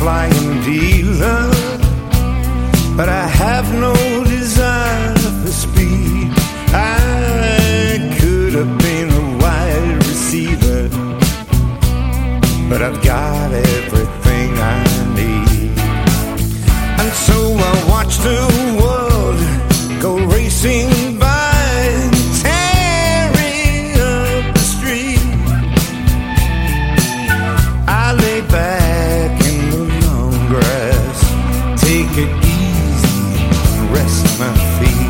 flying dealer, but I have no desire for speed. I could have been a wide receiver, but I've got everything I need. And so I watch the world go racing by, tearing up the street. I lay back in the long grass, take it easy, rest my feet.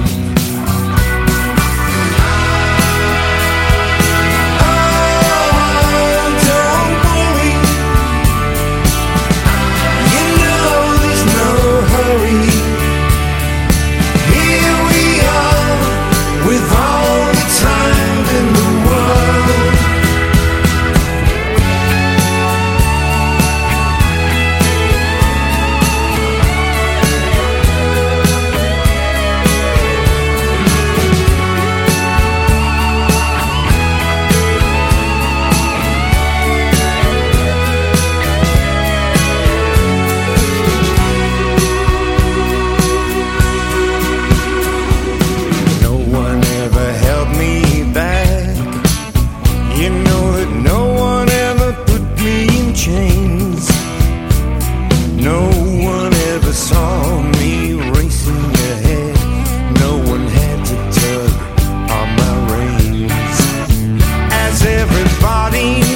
You know that no one ever put me in chains. No one ever saw me racing ahead. No one had to tug on my reins. As everybody